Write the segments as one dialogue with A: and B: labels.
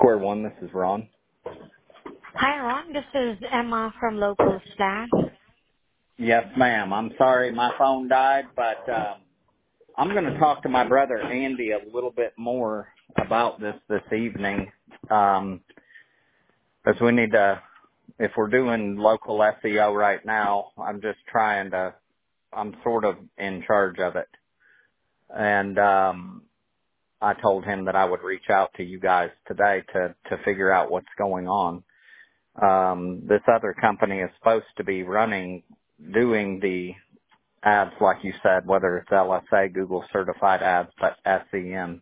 A: Square One, this is Ron.
B: Hi, Ron. This is Emma from Local Staff.
A: Yes, ma'am. I'm sorry my phone died, but I'm going to talk to my brother Andy a little bit more about this evening. Because we need to, if we're doing local SEO right now, I'm sort of in charge of it. And I told him that I would reach out to you guys today to figure out what's going on. This other company is supposed to be doing the ads, like you said, whether it's LSA, Google certified ads, but SEM.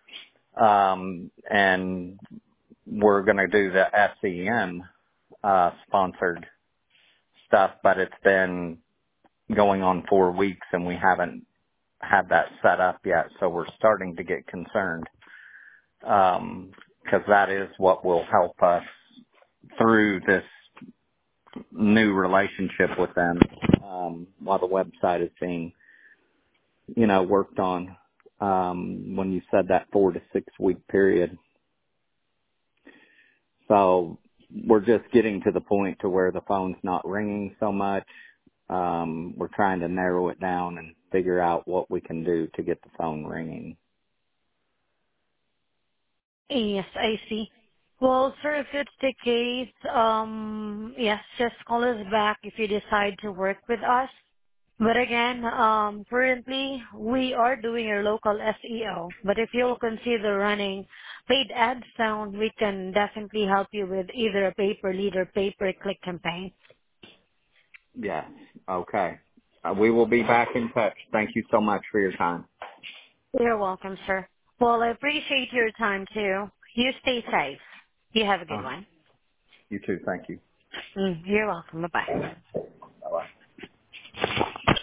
A: And we're going to do the SEM, sponsored stuff, but it's been going on 4 weeks and we haven't had that set up yet. So we're starting to get concerned. Cause that is what will help us through this new relationship with them, while the website is being, worked on, when you said that 4 to 6 week period. So we're just getting to the point to where the phone's not ringing so much. We're trying to narrow it down and figure out what we can do to get the phone ringing.
B: Yes, I see. Well, sir, if it's the case, yes, just call us back if you decide to work with us. But again, currently we are doing your local SEO. But if you'll consider running paid ad sound, we can definitely help you with either a pay-per-lead or pay-per-click campaign.
A: Yes. Okay. We will be back in touch. Thank you so much for your time.
B: You're welcome, sir. Well, I appreciate your time too. You stay safe. You have a good
A: Uh-huh.
B: one.
A: You too. Thank you.
B: You're welcome. Bye-bye.
A: Bye-bye.